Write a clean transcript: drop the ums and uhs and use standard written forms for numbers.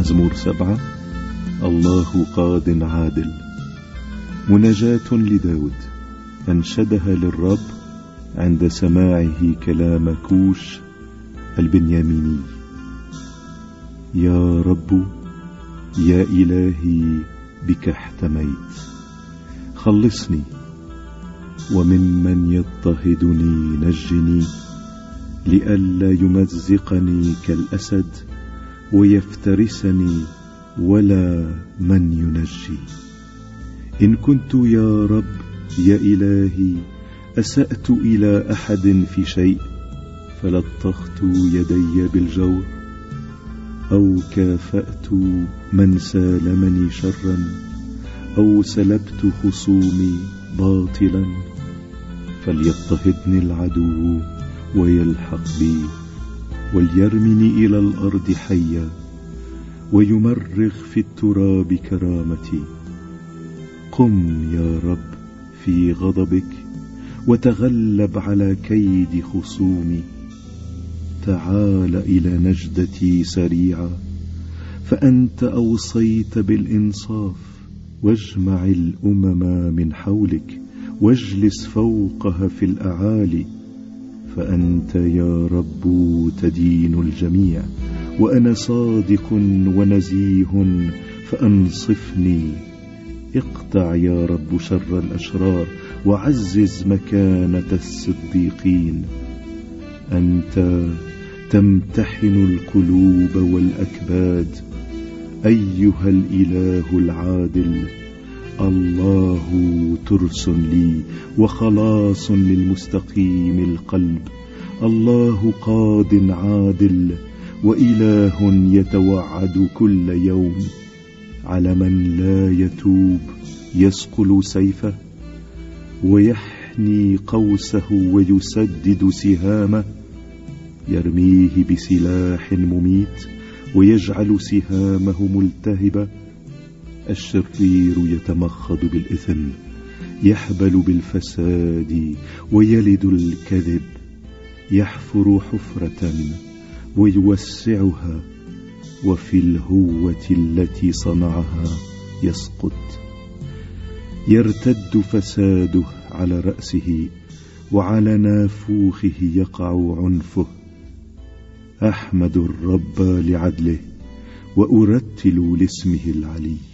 مزمور 7. الله قاض عادل. مناجاة لداود أنشدها للرب عند سماعه كلام كوش البنياميني. يا رب يا إلهي بك احتميت، خلصني وممن يضطهدني نجني، لئلا يمزقني كالأسد ويفترسني ولا من ينجي. إن كنت يا رب يا إلهي أسأت إلى أحد في شيء، فلطخت يدي بالجور أو كافأت من سالمني شرا أو سلبت خصومي باطلا، فليضطهدني العدو ويلحق بي، وليرمني إلى الأرض حيا، ويمرغ في التراب كرامتي. قم يا رب في غضبك وتغلب على كيد خصومي. تعال إلى نجدتي سريعا، فأنت أوصيت بالإنصاف. واجمع الأمم من حولك واجلس فوقها في الأعالي، فأنت يا رب تدين الجميع، وأنا صادق ونزيه فأنصفني. اقطع يا رب شر الأشرار وعزز مكانة الصديقين. أنت تمتحن القلوب والأكباد، أيها الإله العادل. الله ترس لي وخلاص للمستقيم القلب. الله قاض عادل وإله يتوعد كل يوم. على من لا يتوب يسقل سيفه، ويحني قوسه ويسدد سهامه. يرميه بسلاح مميت ويجعل سهامه ملتهبة. الشرير يتمخض بالإثم، يحبل بالفساد ويلد الكذب. يحفر حفرة ويوسعها، وفي الهوة التي صنعها يسقط. يرتد فساده على رأسه، وعلى نافوخه يقع عنفه. أحمد الرب لعدله وأرتل لاسمه العلي.